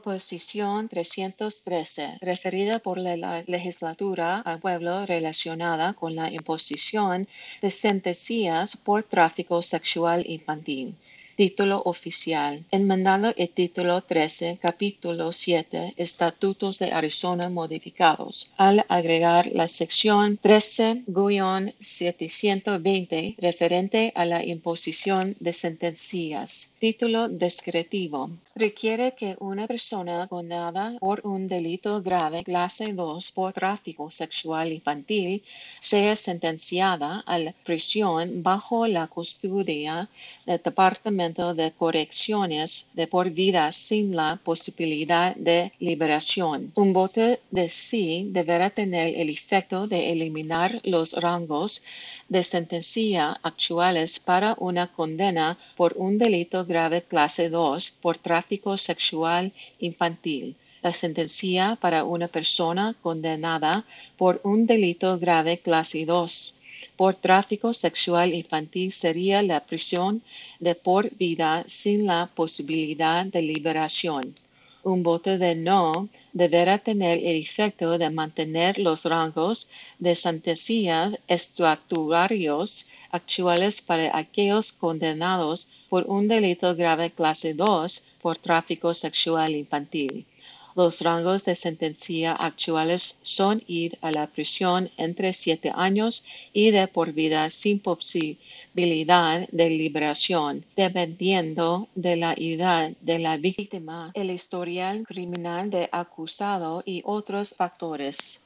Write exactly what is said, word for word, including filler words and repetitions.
Proposición trescientos trece, referida por la la legislatura al pueblo relacionada con la imposición de sentencias por tráfico sexual infantil. Título oficial. Enmendado el título trece, capítulo siete, Estatutos de Arizona modificados, al agregar la sección trece setecientos veinte referente a la imposición de sentencias. Título descriptivo. Requiere que una persona condenada por un delito grave clase dos por tráfico sexual infantil sea sentenciada a la prisión bajo la custodia del Departamento de Correcciones de por vida sin la posibilidad de liberación. Un voto de sí deberá tener el efecto de eliminar los rangos de sentencia actuales para una condena por un delito grave clase dos por tráfico sexual infantil. La sentencia para una persona condenada por un delito grave clase dos por tráfico sexual infantil sería la prisión de por vida sin la posibilidad de liberación. Un voto de no deberá tener el efecto de mantener los rangos de sentencias estatutarios actuales para aquellos condenados por un delito grave clase dos por tráfico sexual infantil. Los rangos de sentencia actuales son ir a la prisión entre siete años y de por vida sin posibilidad de liberación, dependiendo de la edad de la víctima, el historial criminal del acusado y otros factores.